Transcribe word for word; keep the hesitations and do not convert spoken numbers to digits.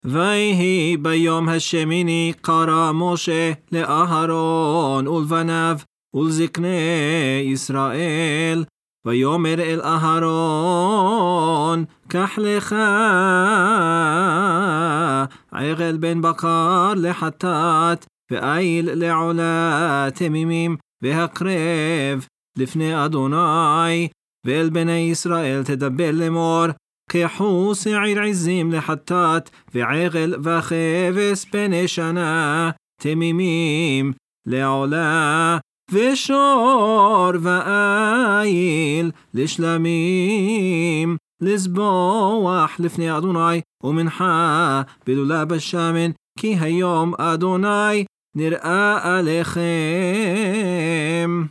ויהי ביום השמיני קרא משה לאהרון ולבניו ולזקני ישראל, ויאמר אל אהרון, קח לך עגל בן בקר לחטאת, ואיל לעולה תמימים, והקרב לפני אדוני. ואל בני ישראל תדבר לאמור, קחו שעיר עזים לחטאת, ועגל וכבש בני שנה תמימים לעולה, ושור ואיל לשלמים לזבוח לפני אדוני, ומנחה בלולה בשמן, כי היום אדוני נראה עליכם.